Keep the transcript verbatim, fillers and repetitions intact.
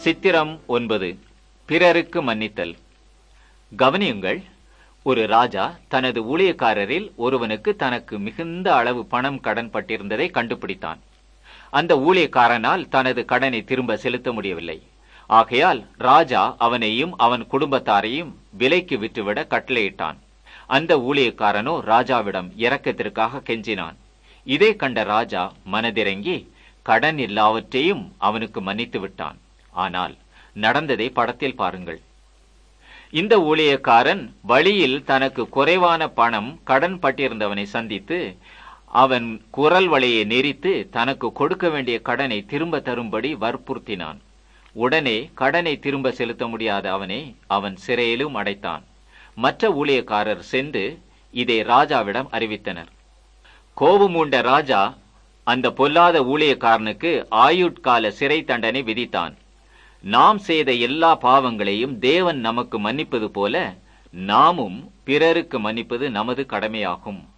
சித்திரம் ஒன்பது. பிறருக்கு மன்னித்தல். கவனியுங்கள், ஒரு ராஜா தனது ஊழியக்காரரில் ஒருவனுக்கு தனக்கு மிகுந்த அளவு பணம் கடன் பட்டிருந்ததை கண்டுபிடித்தான். அந்த ஊழியக்காரனால் தனது கடனை திரும்ப செலுத்த முடியவில்லை. ஆகையால் ராஜா அவனையும் அவன் குடும்பத்தாரையும் விலைக்கு விற்றுவிட கட்டளையிட்டான். அந்த ஊழியக்காரனோ ராஜாவிடம் இரக்கத்திற்காக கெஞ்சினான். இதை கண்ட ராஜா மனதிறங்கி கடன் எல்லாவற்றையும் அவனுக்கு மன்னித்து விட்டான். ஆனால் நடந்ததை படத்தில் பாருங்கள். இந்த ஊழியக்காரன் வழியில் தனக்கு குறைவான பணம் கடன் பட்டிருந்தவனை சந்தித்து அவன் குரல் வலையை நெரித்து தனக்கு கொடுக்க வேண்டிய கடனை திரும்ப தரும்படி வற்புறுத்தினான். உடனே கடனை திரும்ப செலுத்த முடியாத அவனை அவன் சிறையிலும் அடைத்தான். மற்ற ஊழியக்காரர் சென்று இதை ராஜாவிடம் அறிவித்தனர். கோபமூண்ட ராஜா அந்த பொல்லாத ஊழியக்காரனுக்கு ஆயுட்கால சிறை தண்டனை விதித்தான். நாம் செய்த எல்லா பாவங்களையும் தேவன் நமக்கு மன்னிப்பது போல நாமும் பிறருக்கு மன்னிப்பது நமது கடமையாகும்.